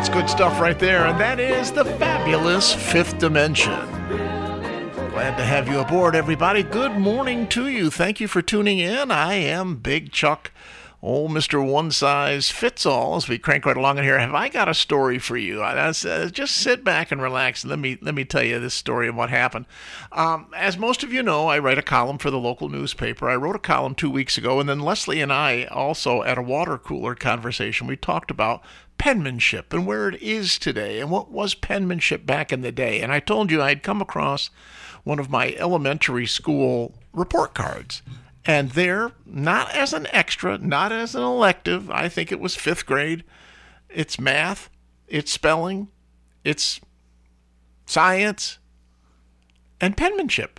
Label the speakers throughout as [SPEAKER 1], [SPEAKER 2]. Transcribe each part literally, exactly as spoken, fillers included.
[SPEAKER 1] That's good stuff right there, and that is the fabulous Fifth Dimension. Glad to have you aboard, everybody. Good morning to you. Thank you for tuning in. I am Big Chuck, old Mister One Size Fits All, as we crank right along in here. Have I got a story for you? I, uh, just sit back and relax. Let me let me tell you this story of what happened. Um, as most of you know, I write a column for the local newspaper. I wrote a column two weeks ago, and then Leslie and I also, at a water cooler conversation, we talked about penmanship and where it is today and what was penmanship back in the day. And I told you I'd come across one of my elementary school report cards. And there, not as an extra, not as an elective, I think it was fifth grade, it's math, it's spelling, it's science, and penmanship.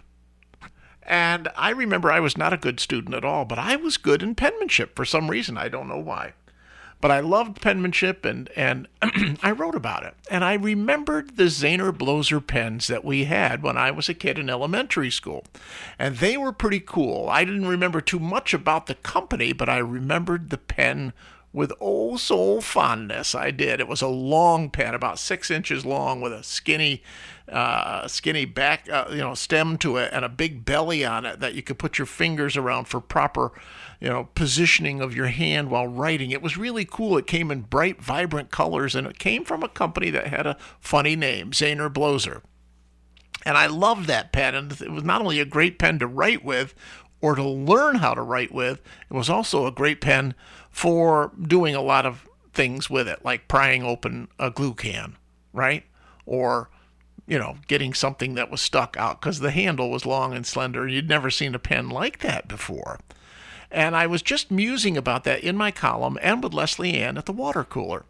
[SPEAKER 1] And I remember I was not a good student at all, but I was good in penmanship for some reason. I don't know why. But I loved penmanship, and, and I wrote about it. And I remembered the Zahner Bloser pens that we had when I was a kid in elementary school. And they were pretty cool. I didn't remember too much about the company, but I remembered the pen with oh so fondness. I did. It was a long pen, about six inches long, with a skinny uh, skinny back, uh, you know, stem to it, and a big belly on it that you could put your fingers around for proper, you know, positioning of your hand while writing. It was really cool. It came in bright, vibrant colors, and it came from a company that had a funny name, Zahner Bloser. And I loved that pen, and it was not only a great pen to write with or to learn how to write with, it was also a great pen for doing a lot of things with it, like prying open a glue can, right? Or, you know, getting something that was stuck out because the handle was long and slender. You'd never seen a pen like that before. And I was just musing about that in my column and with Leslie Ann at the water cooler.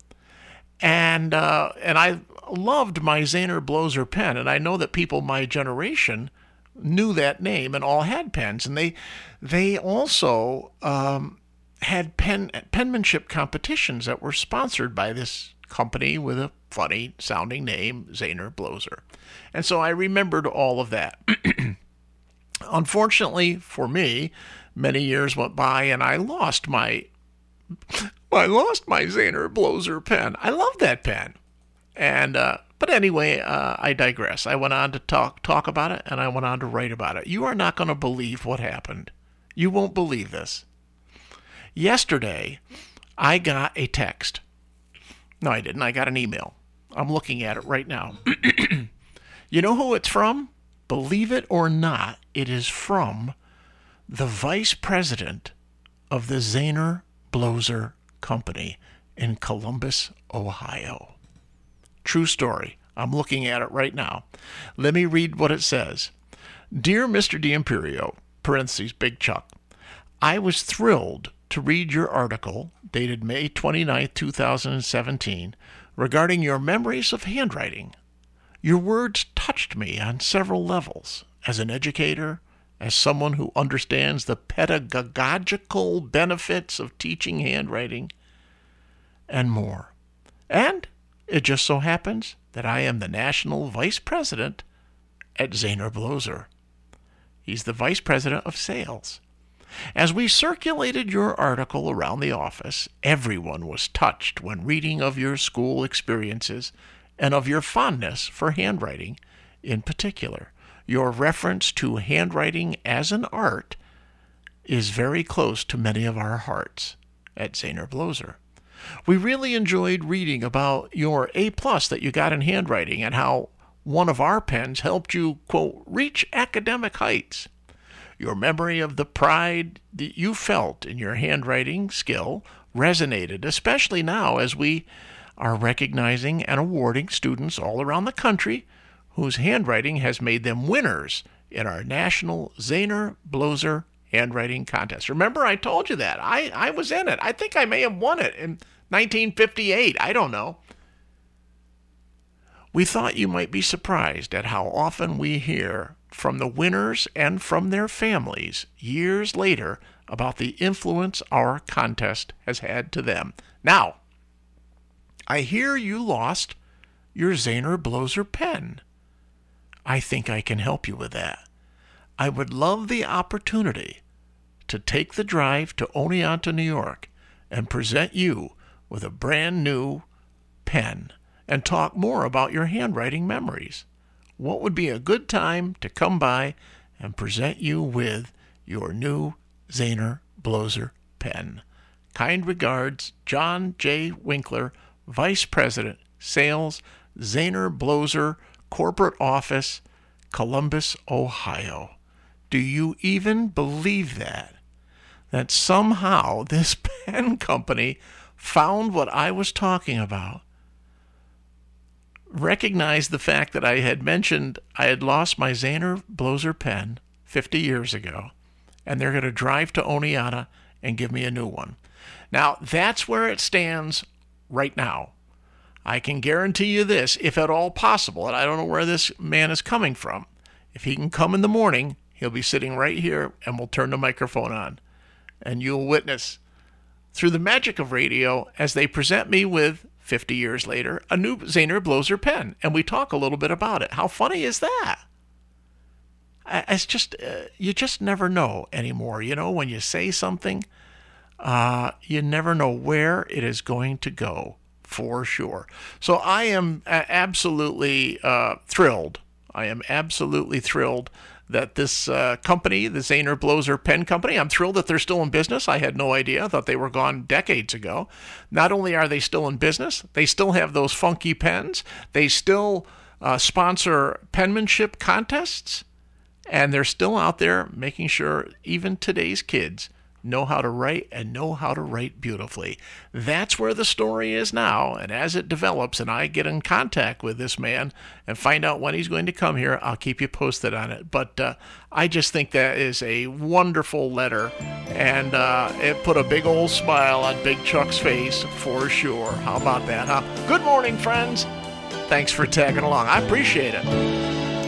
[SPEAKER 1] And uh, and I loved my Zahner Bloser pen, and I know that people my generation knew that name and all had pens. And they they also um, had pen penmanship competitions that were sponsored by this company with a funny sounding name, Zahner Bloser. And so I remembered all of that. Unfortunately for me, many years went by and I lost my I lost my Zahner Bloser pen. I love that pen. And uh, but anyway, uh, I digress. I went on to talk talk about it, and I went on to write about it. You are not going to believe what happened. You won't believe this. Yesterday, I got a text. No, I didn't. I got an email. I'm looking at it right now. You know who it's from? Believe it or not, it is from the vice president of the Zahner Bloser Company in Columbus, Ohio. True story. I'm looking at it right now. Let me read what it says. Dear Mister D'Imperio, parentheses, Big Chuck, I was thrilled to read your article, dated May twenty-ninth, two thousand seventeen, regarding your memories of handwriting. Your words touched me on several levels, as an educator, as someone who understands the pedagogical benefits of teaching handwriting, and more. And it just so happens that I am the national vice president at Zahner Bloser. He's the vice president of sales. As we circulated your article around the office, everyone was touched when reading of your school experiences and of your fondness for handwriting in particular. Your reference to handwriting as an art is very close to many of our hearts at Zahner Bloser. We really enjoyed reading about your A plus that you got in handwriting and how one of our pens helped you, quote, reach academic heights. Your memory of the pride that you felt in your handwriting skill resonated, especially now as we are recognizing and awarding students all around the country whose handwriting has made them winners in our national Zahner Bloser handwriting contest. Remember, I told you that. I, I was in it. I think I may have won it in nineteen fifty-eight. I don't know. We thought you might be surprised at how often we hear from the winners and from their families years later about the influence our contest has had to them. Now, I hear you lost your Zahner Bloser pen. I think I can help you with that. I would love the opportunity to take the drive to Oneonta, New York, and present you with a brand new pen and talk more about your handwriting memories. What would be a good time to come by and present you with your new Zaner Bloser pen? Kind regards, John J. Winkler, Vice President, Sales, Zaner Bloser, Corporate Office, Columbus, Ohio. Do you even believe that? That somehow this pen company found what I was talking about, recognized the fact that I had mentioned I had lost my Zaner Bloser pen fifty years ago, and they're going to drive to Oneonta and give me a new one. Now, that's where it stands right now. I can guarantee you this, if at all possible, and I don't know where this man is coming from. If he can come in the morning, he'll be sitting right here, and we'll turn the microphone on. And you'll witness, through the magic of radio, as they present me with, fifty years later, a new Zaner Bloser pen. And we talk a little bit about it. How funny is that? It's just, uh, you just never know anymore. You know, when you say something, uh, you never know where it is going to go, for sure. So I am absolutely uh, thrilled. I am absolutely thrilled that this uh, company, the Zaner Bloser Pen Company, I'm thrilled that they're still in business. I had no idea. I thought they were gone decades ago. Not only are they still in business, they still have those funky pens. They still uh, sponsor penmanship contests. And they're still out there making sure even today's kids know how to write and know how to write beautifully. That's where the story is now. And as it develops and I get in contact with this man and find out when he's going to come here, I'll keep you posted on it. But uh, I just think that is a wonderful letter. And uh, it put a big old smile on Big Chuck's face for sure. How about that, huh? Good morning, friends. Thanks for tagging along. I appreciate it.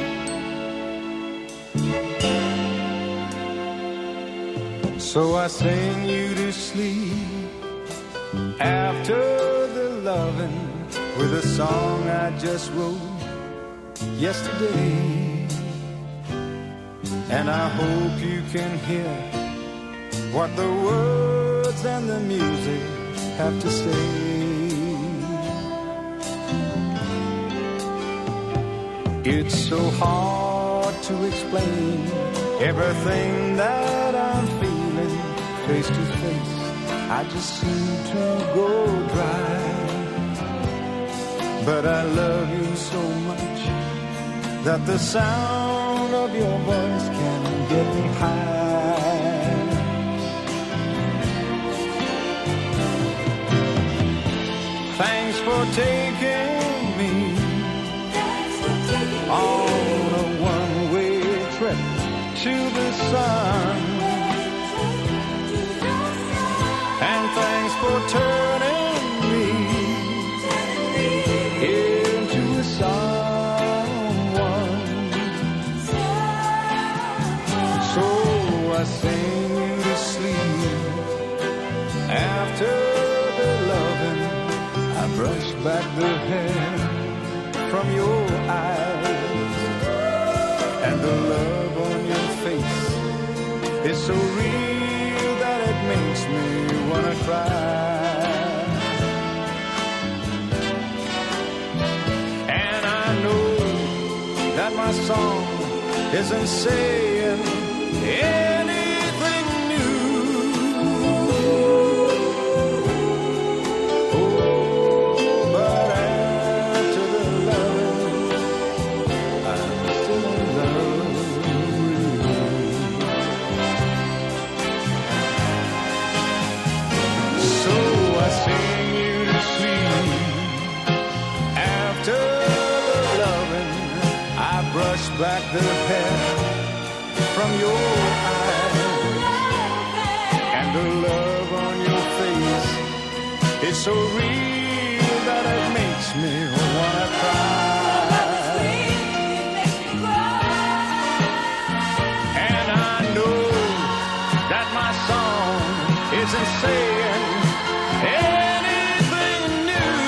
[SPEAKER 2] So I sing you to sleep after the loving with a song I just wrote yesterday. And I hope you can hear what the words and the music have to say. It's so hard to explain everything that I'm feeling face to face. I just seem to go dry. But I love you so much that the sound of your voice can get me high. Thanks for taking me on a one-way trip to the sun. And thanks for turning me into a someone. So I sing you to sleep after the loving. I brush back the hair from your eyes, and the love on your face is so real that it makes me wanna cry. And I know that my song isn't saying anything new. Oh, but after the love, I'm still in love with you. So I sing you to sleep after the loving. I brush back the hair from your eyes, and the love on your face is so real that it makes me wanna cry. And I know that my song isn't saying anything new.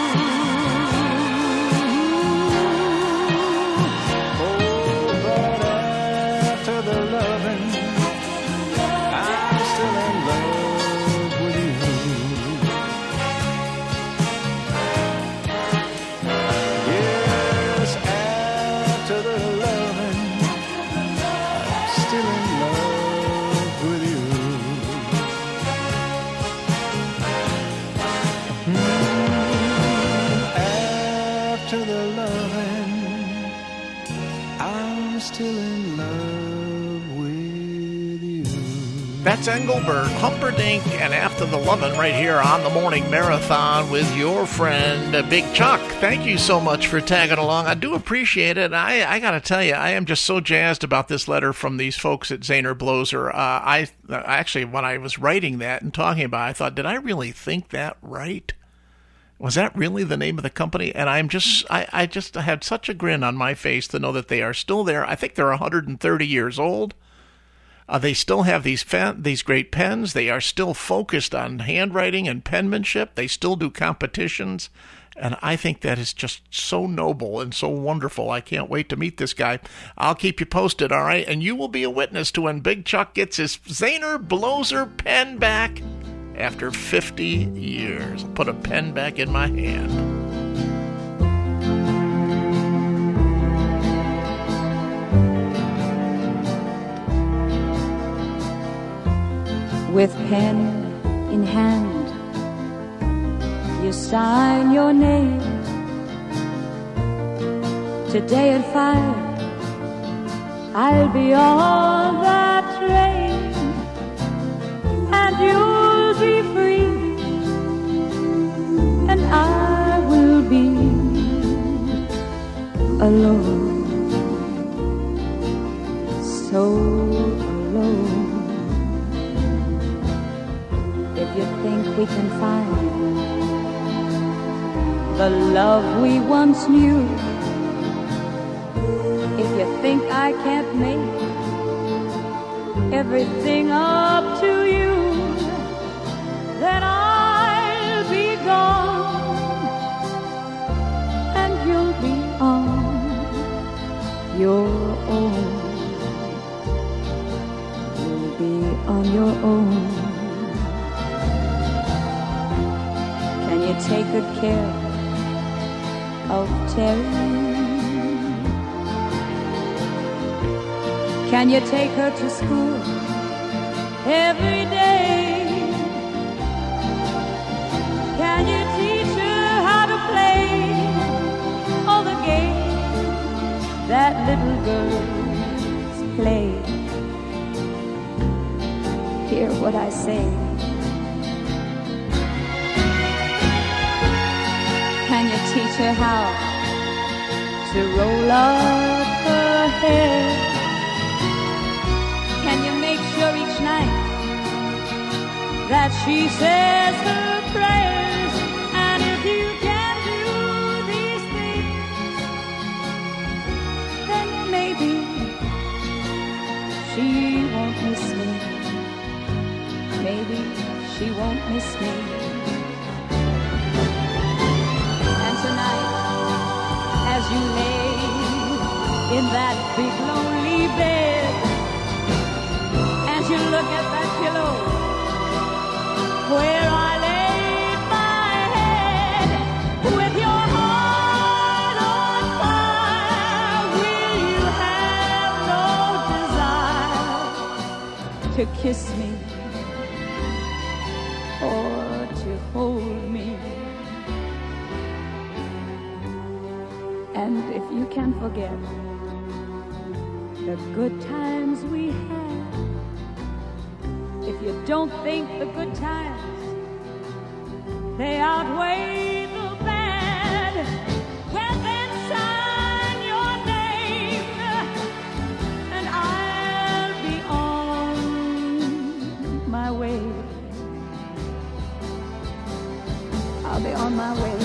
[SPEAKER 2] Oh, but after the loving, I'm still in love with you. still in love with you.
[SPEAKER 1] That's Engelbert Humperdinck and After the Lovin' right here on the Morning Marathon with your friend, uh, Big Chuck. Thank you so much for tagging along. I do appreciate it. I, I got to tell you, I am just so jazzed about this letter from these folks at Zaner Bloser. Uh, I uh, actually, when I was writing that and talking about it, I thought, did I really think that right? Was that really the name of the company? And I'm just, I, I just had such a grin on my face to know that they are still there. I think they're one hundred thirty years old. Uh, they still have these fen- these great pens. They are still focused on handwriting and penmanship. They still do competitions. And I think that is just so noble and so wonderful. I can't wait to meet this guy. I'll keep you posted, all right? And you will be a witness to when Big Chuck gets his Zaner Bloser pen back after fifty years. I'll put a pen back in my hand.
[SPEAKER 3] With pen in hand, you sign your name. Today at five, I'll be on that train, and you'll be free, and I will be alone, so alone. If you think we can find the love we once knew, if you think I can't make everything up to you, then I'll be gone and you'll be on your own. You'll be on your own. Can you take good care of Terry? Can you take her to school every day? Can you teach her how to play all the games that little girls play? Hear what I say. Can you teach her how to roll up her hair? Can you make sure each night that she says her prayers? And if you can do these things, then maybe she won't miss me. Maybe she won't miss me. As you lay in that big lonely bed, and you look at that pillow where I laid my head, with your heart on fire, will you have no desire to kiss me or to hold me? And if you can forget the good times we had, if you don't think the good times, they outweigh the bad, well then sign your name, and I'll be on my way. I'll be on my way.